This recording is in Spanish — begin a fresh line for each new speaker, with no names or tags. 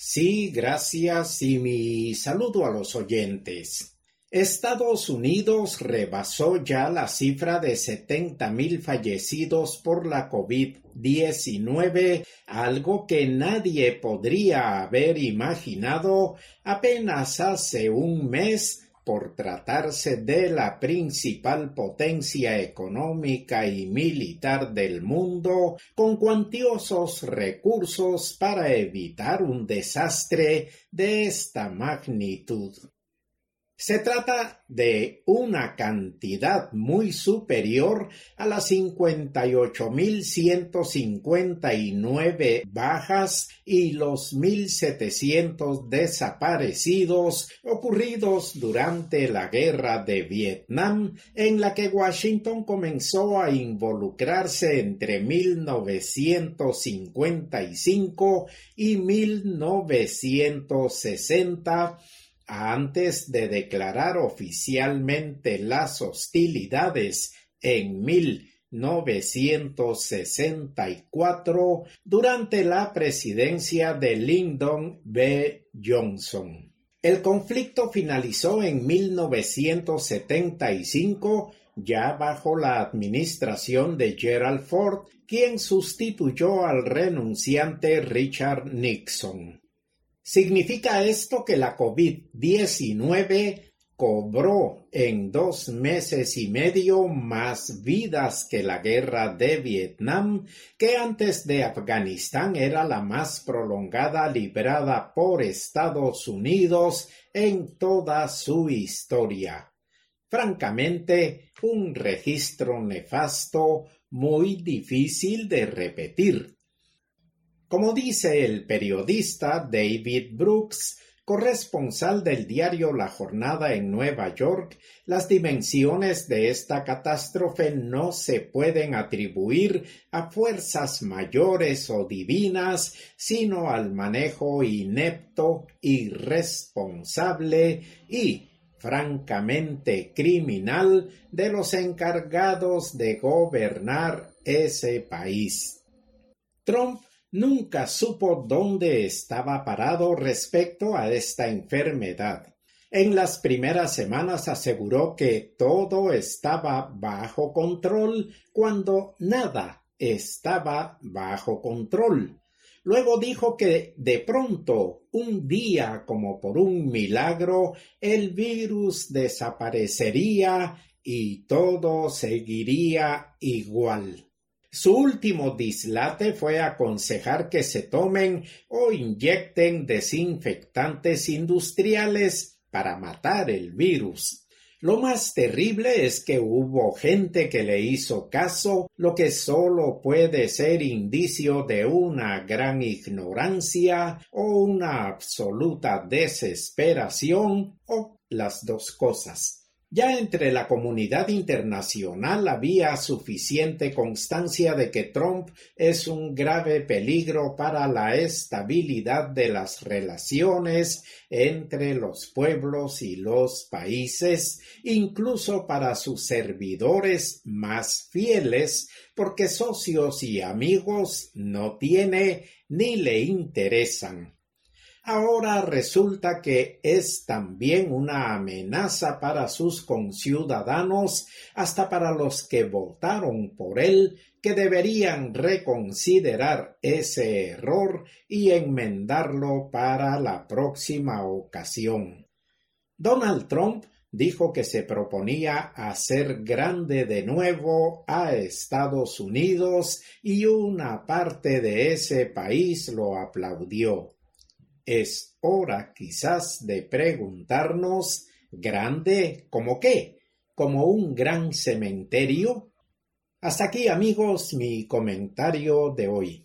Sí, gracias y mi saludo a los oyentes. Estados Unidos rebasó ya la cifra de 70,000 fallecidos por la COVID-19, algo que nadie podría haber imaginado apenas hace un mes por tratarse de la principal potencia económica y militar del mundo, con cuantiosos recursos para evitar un desastre de esta magnitud. Se trata de una cantidad muy superior a las 58,159 bajas y los 1,700 desaparecidos ocurridos durante la Guerra de Vietnam, en la que Washington comenzó a involucrarse entre 1955 y 1960, antes de declarar oficialmente las hostilidades en 1964 durante la presidencia de Lyndon B. Johnson. El conflicto finalizó en 1975, ya bajo la administración de Gerald Ford, quien sustituyó al renunciante Richard Nixon. ¿Significa esto que la COVID-19 cobró en 2 meses y medio más vidas que la guerra de Vietnam, que antes de Afganistán era la más prolongada librada por Estados Unidos en toda su historia? Francamente, un registro nefasto muy difícil de repetir. Como dice el periodista David Brooks, corresponsal del diario La Jornada en Nueva York, las dimensiones de esta catástrofe no se pueden atribuir a fuerzas mayores o divinas, sino al manejo inepto, irresponsable y francamente criminal de los encargados de gobernar ese país. Trump nunca supo dónde estaba parado respecto a esta enfermedad. En las primeras semanas aseguró que todo estaba bajo control cuando nada estaba bajo control. Luego dijo que de pronto, un día como por un milagro, el virus desaparecería y todo seguiría igual. Su último dislate fue aconsejar que se tomen o inyecten desinfectantes industriales para matar el virus. Lo más terrible es que hubo gente que le hizo caso, lo que solo puede ser indicio de una gran ignorancia o una absoluta desesperación o las dos cosas. Ya entre la comunidad internacional había suficiente constancia de que Trump es un grave peligro para la estabilidad de las relaciones entre los pueblos y los países, incluso para sus servidores más fieles, porque socios y amigos no tiene ni le interesan. Ahora resulta que es también una amenaza para sus conciudadanos, hasta para los que votaron por él, que deberían reconsiderar ese error y enmendarlo para la próxima ocasión. Donald Trump dijo que se proponía hacer grande de nuevo a Estados Unidos y una parte de ese país lo aplaudió. Es hora quizás de preguntarnos, ¿grande como qué? ¿Como un gran cementerio? Hasta aquí, amigos, mi comentario de hoy.